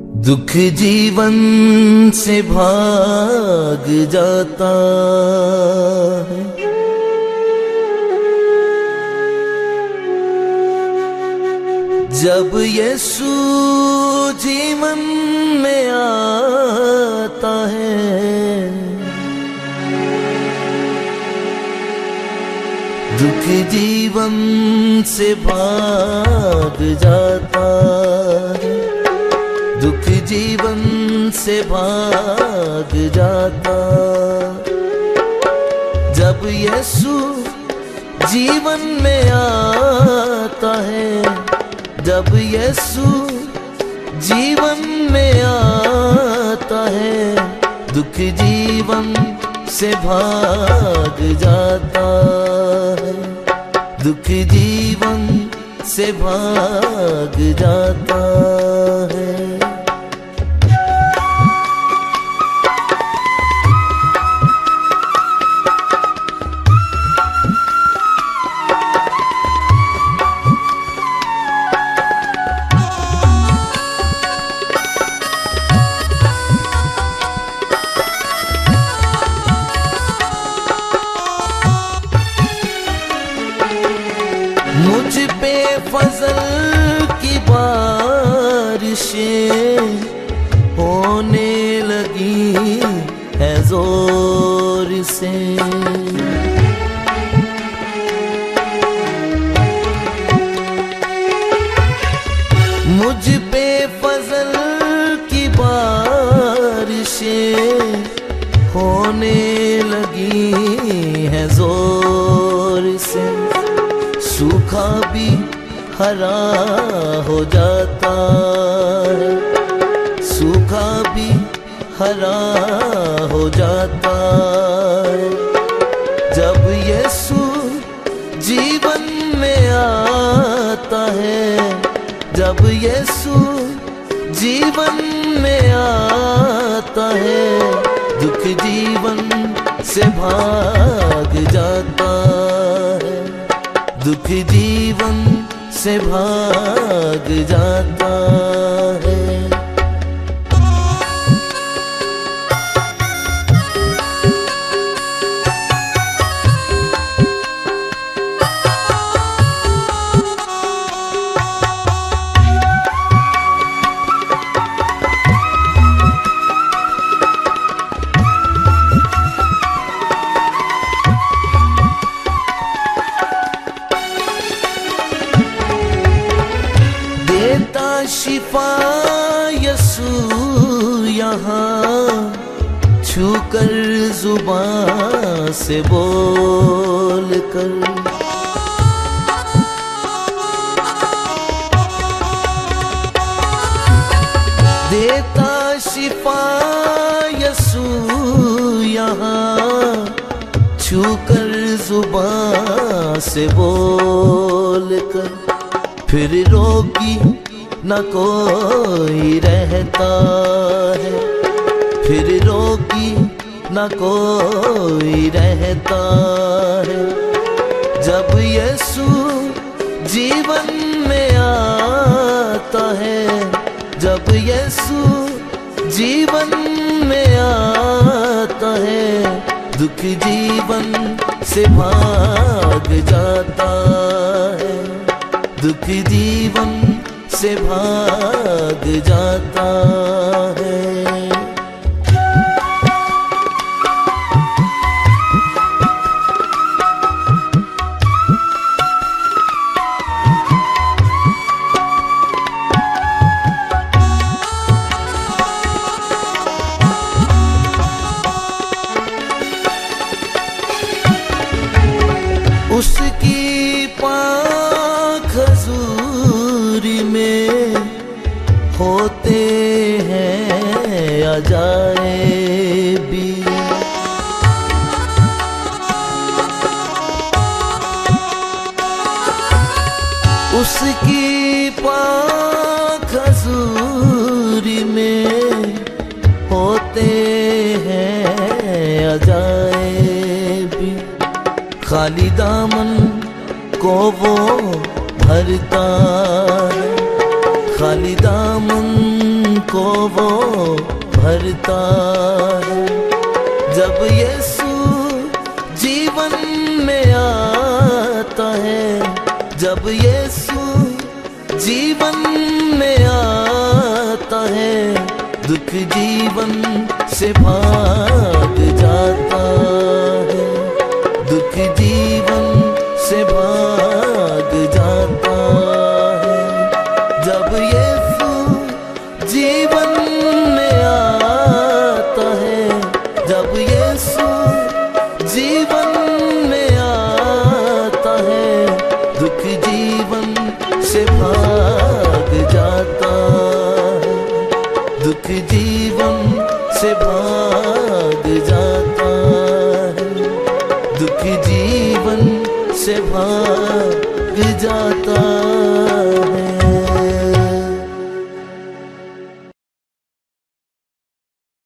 दुख जीवन से भाग जाता है, जब यीशु जीवन में आता है। दुख जीवन से भाग जाता है, दुख जीवन से भाग जाता, जब यीशु जीवन में आता है। जब यीशु जीवन में आता है, दुख जीवन से भाग जाता है, दुख जीवन से भाग जाता है। मुझ पे फजल की बारिशें होने लगी है जोर से, मुझ पे फजल की बारिशें होने लगी है जोर से। सूखा भी हरा हो जाता है, सूखा भी हरा हो जाता है, जब यीशु जीवन में आता है। जब यीशु जीवन में आता है, दुख जीवन से भाग जाता है, दुख जीवन से भाग जाता है। देता शिफा यीशु यहाँ, छूकर जुबान से बोल कर। देता शिफा यीशु यहाँ, छूकर जुबान से बोल कर। फिर रोगी न कोई रहता है, फिर रोगी न कोई रहता है, जब यीशु जीवन में आता है। जब यीशु जीवन में आता है, दुख जीवन से भाग जाता है, दुख जीवन से भाग जाता है। उसकी पाँख हजूरी में होते हैं अजायबी, उसकी पाँख हजूरी में होते हैं अजायबी। खाली दामन को वो भरता है, खाली दामन को को वो भरता है। जब यीशु जीवन में आता है, जब यीशु जीवन में आता है, दुख जीवन से भाग जाता है, दुख जीवन से भाग जाता है। जब यीशु जीवन में आता है, जब यीशु जीवन में आता है, दुख जीवन से भाग जाता है, दुख जीवन से भाग जाता है, दुख जीवन से भाग जाता है।